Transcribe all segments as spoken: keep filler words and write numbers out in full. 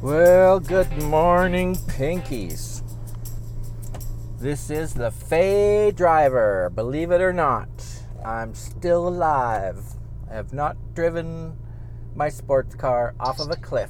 Well, good morning, Pinkies. This is the Faye Driver. Believe it or not, I'm still alive. I have not driven my sports car off of a cliff.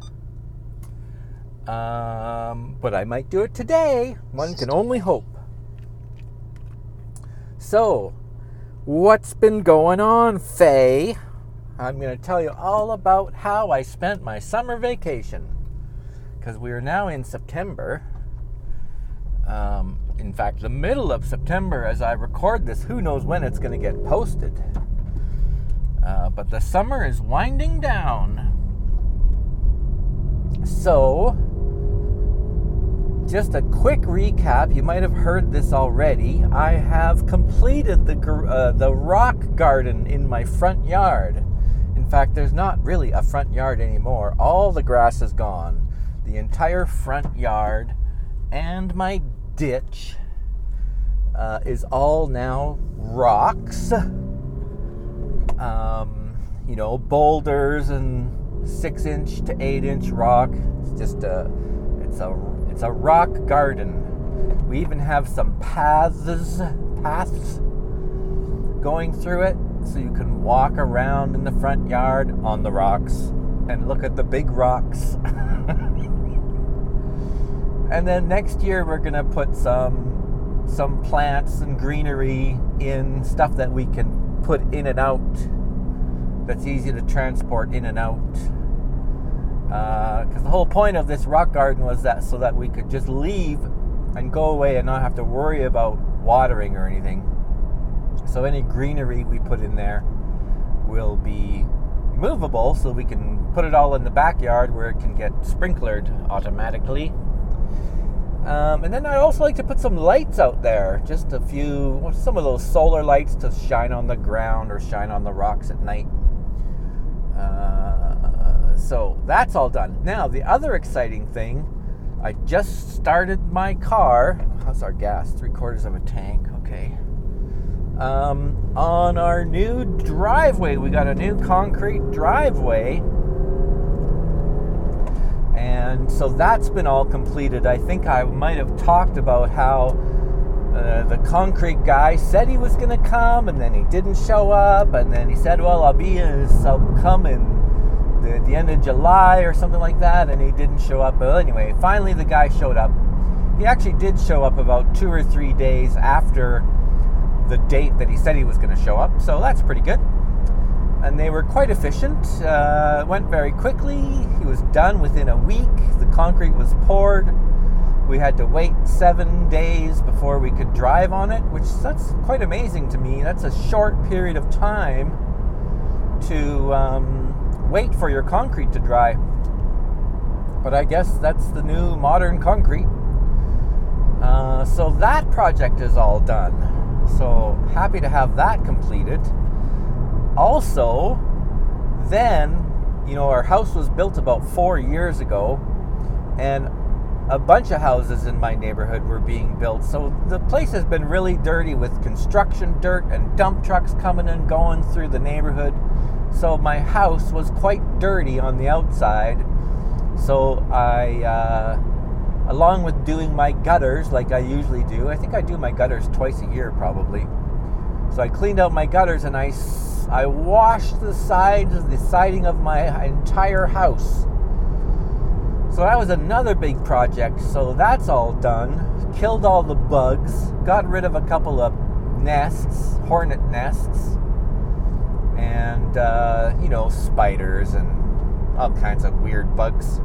Um, but I might do it today. One can only hope. So, what's been going on, Faye? I'm going to tell you all about how I spent my summer vacation. Because we are now in September. Um, in fact, the middle of September as I record this. Who knows when it's going to get posted. Uh, but the summer is winding down. So, just a quick recap. You might have heard this already. I have completed the uh, the rock garden in my front yard. In fact, there's not really a front yard anymore. All the grass is gone. The entire front yard and my ditch uh, is all now rocks. Um, you know, boulders and six inch to eight inch rock. It's just a, it's a, it's a rock garden. We even have some paths, paths going through it, so you can walk around in the front yard on the rocks and look at the big rocks. And then next year we're gonna put some some plants and greenery in, stuff that we can put in and out, that's easy to transport in and out. Because uh, the whole point of this rock garden was that so that we could just leave and go away and not have to worry about watering or anything. So any greenery we put in there will be movable, so we can put it all in the backyard where it can get sprinklered automatically. Um, and then I'd also like to put some lights out there, just a few, some of those solar lights to shine on the ground or shine on the rocks at night. Uh, so that's all done. Now, the other exciting thing, I just started my car. How's our gas? Three quarters of a tank, okay. Um, on our new driveway, we got a new concrete driveway. And so that's been all completed. I think I might have talked about how uh, the concrete guy said he was going to come, and then he didn't show up, and then he said, well, I'll be in, I'll come in the, the end of July or something like that, and he didn't show up. But anyway, finally the guy showed up. He actually did show up about two or three days after the date that he said he was going to show up, so that's pretty good. And they were quite efficient. Uh, went very quickly. He was done within a week. The concrete was poured. We had to wait seven days before we could drive on it, which that's quite amazing to me. That's a short period of time to um, wait for your concrete to dry. But I guess that's the new modern concrete. Uh, so that project is all done. So happy to have that completed. Also, then, you know, our house was built about four years ago, and a bunch of houses in my neighborhood were being built. So the place has been really dirty with construction dirt and dump trucks coming and going through the neighborhood. So my house was quite dirty on the outside. So I, uh, along with doing my gutters like I usually do, I think I do my gutters twice a year probably. So I cleaned out my gutters and I I washed the sides of the siding of my entire house. So that was another big project. So that's all done. Killed all the bugs. Got rid of a couple of nests, hornet nests. And, uh, you know, spiders and all kinds of weird bugs.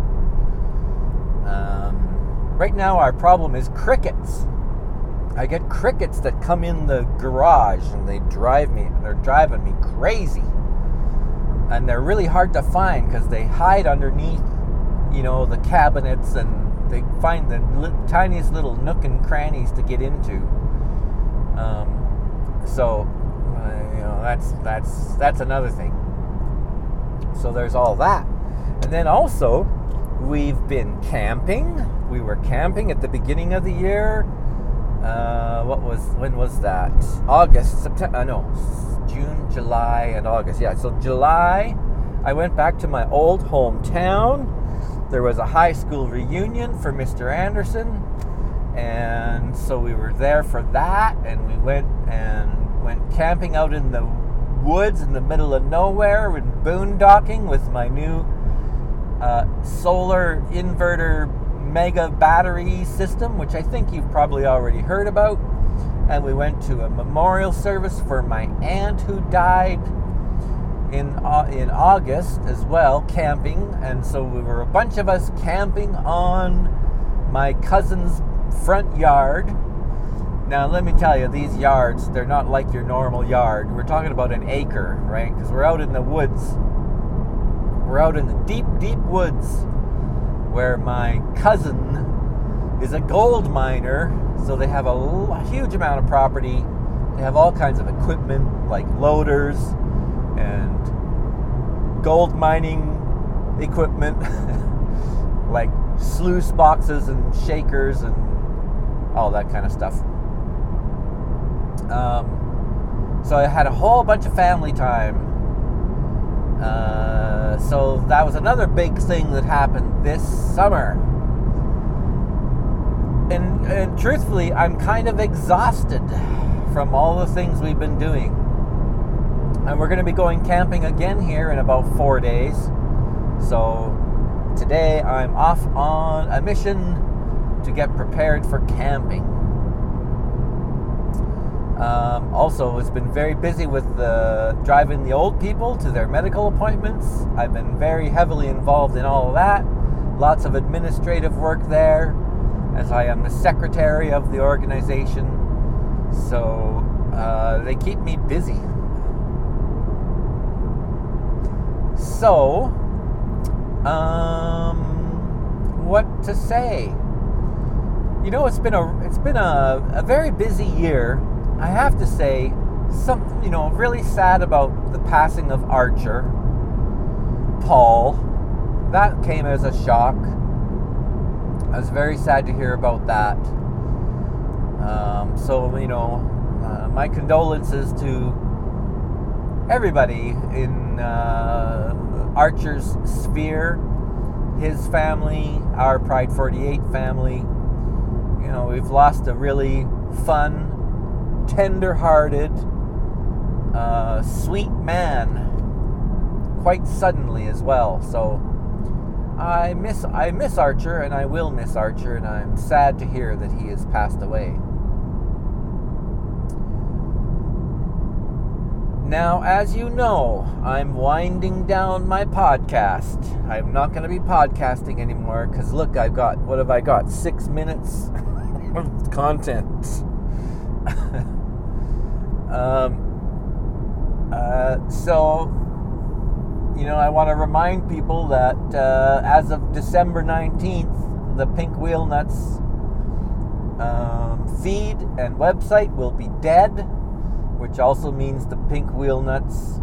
Um, right now our problem is crickets. I get crickets that come in the garage and they drive me, they're driving me crazy. And they're really hard to find because they hide underneath, you know, the cabinets, and they find the li- tiniest little nook and crannies to get into. Um, so, uh, you know, that's, that's, that's another thing. So there's all that. And then also, we've been camping. We were camping at the beginning of the year. Uh, what was, when was that? August, September, uh, no, June, July, and August. Yeah, so July, I went back to my old hometown, there was a high school reunion for Mister Anderson, and so we were there for that, and we went and went camping out in the woods in the middle of nowhere and boondocking with my new uh, solar inverter mega battery system, which I think you've probably already heard about. And we went to a memorial service for my aunt who died in uh, in August as well, camping. And so we were a bunch of us camping on my cousin's front yard. Now let me tell you, these yards, they're not like your normal yard. We're talking about an acre, right? Because we're out in the woods. We're out in the deep, deep woods where my cousin is a gold miner, so they have a l- huge amount of property. They have all kinds of equipment like loaders and gold mining equipment like sluice boxes and shakers and all that kind of stuff. Um, so I had a whole bunch of family time. Uh, so that was another big thing that happened this summer. And, and truthfully, I'm kind of exhausted from all the things we've been doing. And we're going to be going camping again here in about four days. So today I'm off on a mission to get prepared for camping. Um, also, it's been very busy with the, driving the old people to their medical appointments. I've been very heavily involved in all of that. Lots of administrative work there, as I am the secretary of the organization. So uh, they keep me busy. So, um, what to say? You know, it's been a it's been a, a very busy year. I have to say, something, you know, really sad about the passing of Archer Paul. That came as a shock. I was very sad to hear about that. Um, so, you know, uh, my condolences to everybody in uh, Archer's sphere, his family, our Pride forty-eight family. You know, we've lost a really fun, tender-hearted, uh, sweet man quite suddenly as well. So I miss I miss Archer, and I will miss Archer, and I'm sad to hear that he has passed away. Now, as you know, I'm winding down my podcast. I'm not going to be podcasting anymore because, look, I've got, what have I got? Six minutes of content. um, uh, so, you know, I want to remind people that uh, as of December nineteenth, the Pink Wheel Nuts um, feed and website will be dead, which also means the Pink Wheel Nuts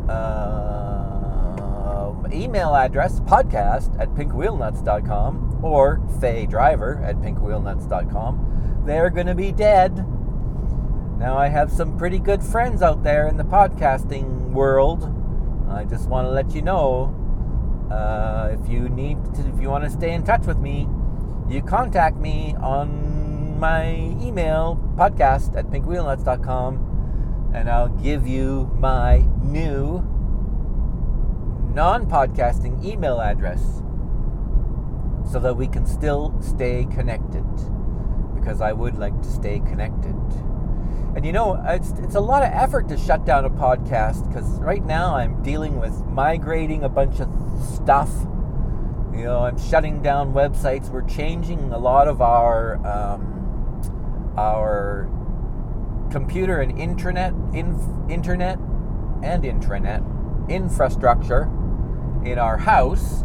uh, email address, podcast at pink wheel nuts dot com, or Faye Driver at pink wheel nuts dot com. They're going to be dead. Now, I have some pretty good friends out there in the podcasting world. I just want to let you know, uh, if you need to, if you want to stay in touch with me, you contact me on my email, podcast at pink wheel nuts dot com. And I'll give you my new non-podcasting email address so that we can still stay connected, because I would like to stay connected. And you know, it's it's a lot of effort to shut down a podcast, because right now I'm dealing with migrating a bunch of stuff. You know, I'm shutting down websites. We're changing a lot of our um, our computer and intranet, inf- internet and intranet infrastructure in our house.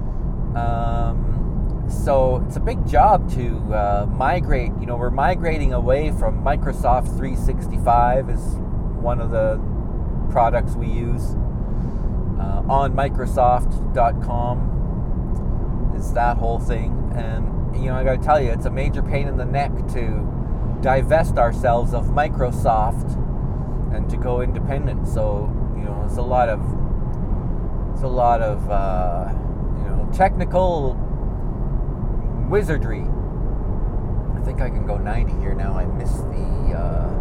Um, so it's a big job to uh, migrate. You know, we're migrating away from Microsoft three sixty-five is one of the products we use. Uh, on Microsoft dot com is that whole thing. And, you know, I got to tell you, it's a major pain in the neck to divest ourselves of Microsoft and to go independent. So, you know, it's a lot of it's a lot of uh, you know, technical Wizardry. I think I can go ninety here now. I missed the uh,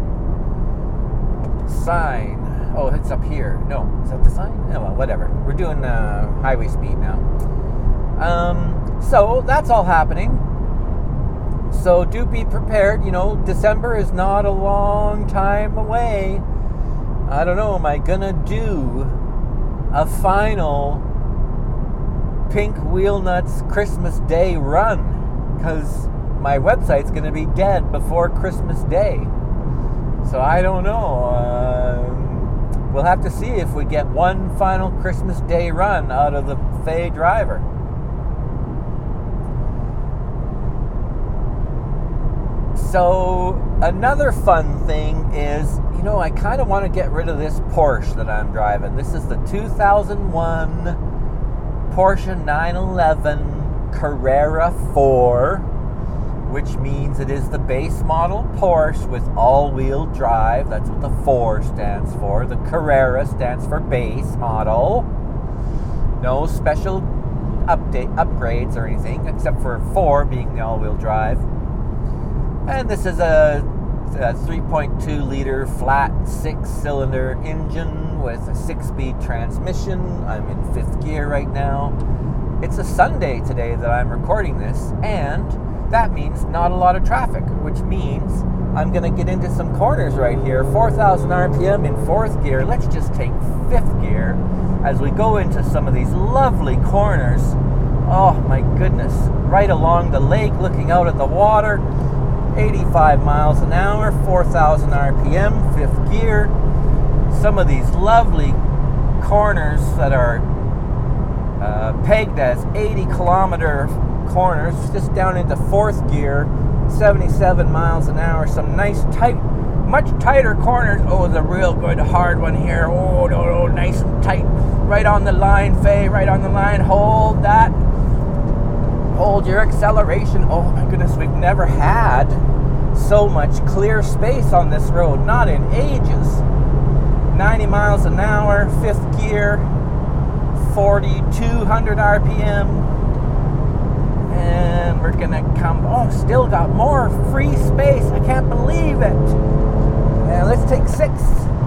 sign. Oh, it's up here. No, is that the sign? Oh, well, whatever. We're doing uh, highway speed now. Um, so that's all happening. So do be prepared. You know, December is not a long time away. I don't know. Am I gonna do a final Pink Wheel Nuts Christmas Day run? Because my website's gonna be dead before Christmas Day. So I don't know. Um, we'll have to see if we get one final Christmas Day run out of the Fay driver. So another fun thing is, you know, I kind of want to get rid of this Porsche that I'm driving. This is the two thousand one Porsche nine eleven Carrera four, which means it is the base model Porsche with all-wheel drive. That's what the four stands for. The Carrera stands for base model. No special update upgrades or anything, except for four being the all-wheel drive. And this is a, a three point two liter flat six-cylinder engine with a six-speed transmission. I'm in fifth gear right now. It's a Sunday today that I'm recording this, and that means not a lot of traffic, which means I'm going to get into some corners right here. four thousand R P M in fourth gear. Let's just take fifth gear as we go into some of these lovely corners. Oh my goodness. Right along the lake, looking out at the water. eighty-five miles an hour, four thousand R P M, fifth gear. Some of these lovely corners that are uh, pegged as eighty kilometer corners, just down into fourth gear, seventy-seven miles an hour. Some nice tight, much tighter corners. Oh, the real good hard one here. Oh, no, no, nice and tight. Right on the line, Faye, right on the line. Hold that. Hold your acceleration. Oh my goodness, we've never had so much clear space on this road, not in ages. ninety miles an hour, fifth gear, forty-two hundred R P M, and we're gonna come, oh, still got more free space. I can't believe it. And let's take six,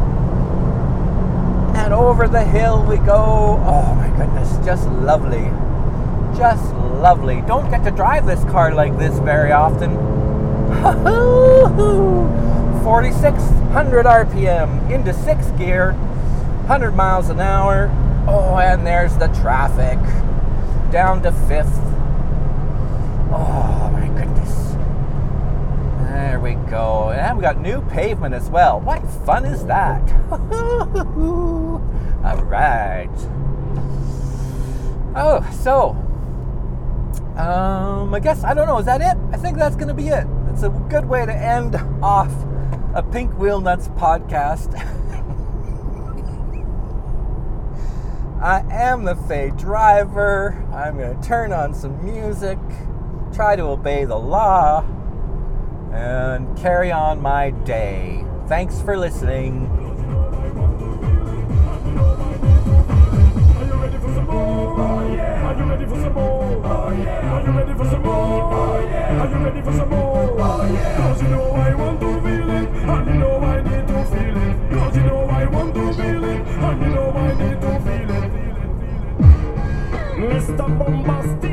and over the hill we go. Oh my goodness, just lovely. Just lovely. Don't get to drive this car like this very often. forty-six hundred R P M into sixth gear, one hundred miles an hour. Oh, and there's the traffic. Down to fifth. Oh my goodness. There we go. And we got new pavement as well. What fun is that? All right. Oh, so Um, I guess, I don't know, is that it? I think that's going to be it. It's a good way to end off a Pink Wheel Nuts podcast. I am the Fay driver. I'm going to turn on some music, try to obey the law, and carry on my day. Thanks for listening. Are you ready for some more? Oh yeah. Are you ready for some more? Oh yeah. Are you ready for some more? Oh yeah. Cause you know I want to feel it, and you know I need to feel it. Cause you know I want to feel it, and you know I need to feel it. Feel it, feel it. Mister Bombastic.